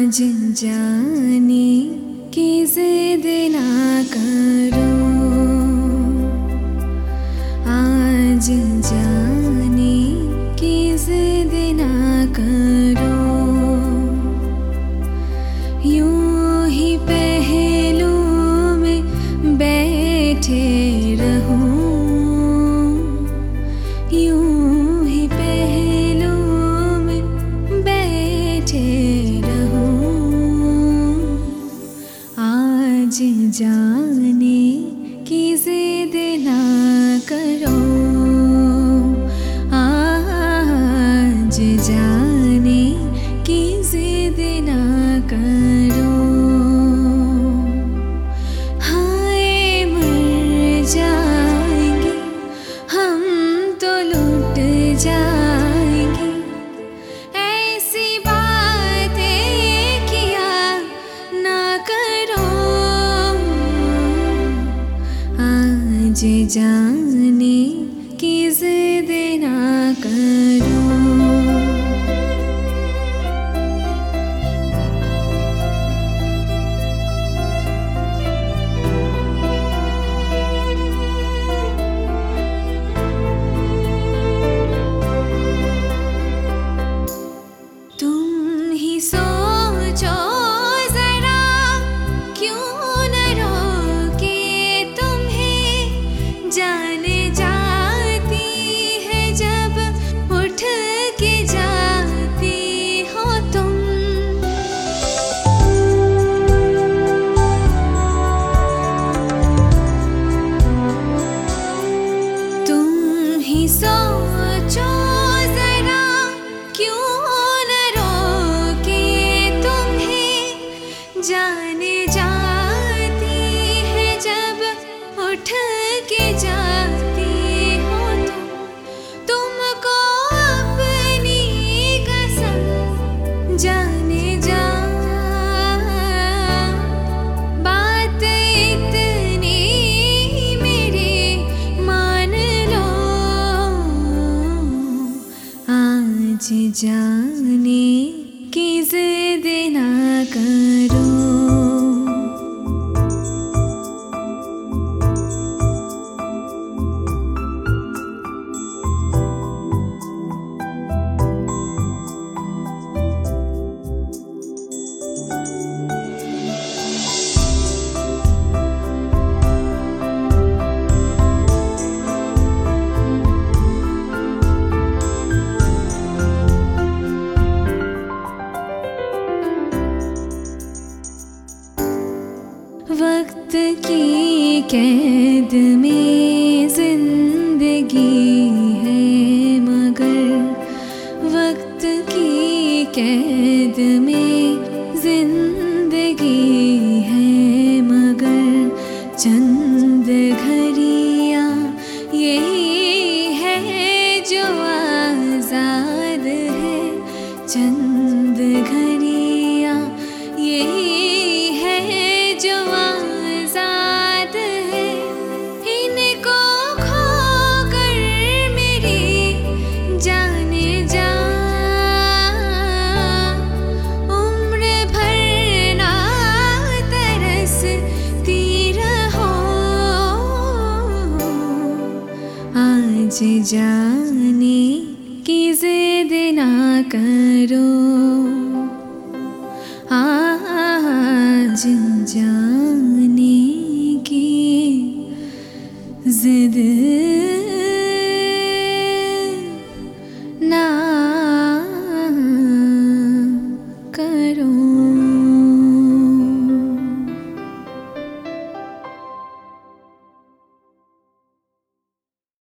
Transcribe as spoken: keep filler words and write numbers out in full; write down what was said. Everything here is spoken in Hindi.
आज जाने की जिद ना करो, आज जाने की जिद ना करो, यूं ही पहलू में बैठे रहो, यूं ही पहलू में बैठे रहो। आज जाने की जिद ना करो, आज जाने की जिद ना करो। हाय मर जाएंगे हम तो लुट जाएंगे, ऐसी बातें किया ना करो। आज जाने की जिद ना करो। तुम ही सोचो जरा, क्यों न रोके तुम्हें, जान जाती है जब उठ के जाती हो तुम। तुम ही सोचो जरा, क्यों न रोके तुम्हें, जान जाती है जब उठ के जाती हो तुम। तुमको अपनी कसम जाने जा, बात इतनी मेरी मान लो। आज जाने की जिद ना करो। वक्त की कैद में जिंदगी है मगर, वक्त की कैद में जिंदगी है मगर, चंद घड़ियाँ यही है जो आज़ाद है, चंद घड़ियाँ यही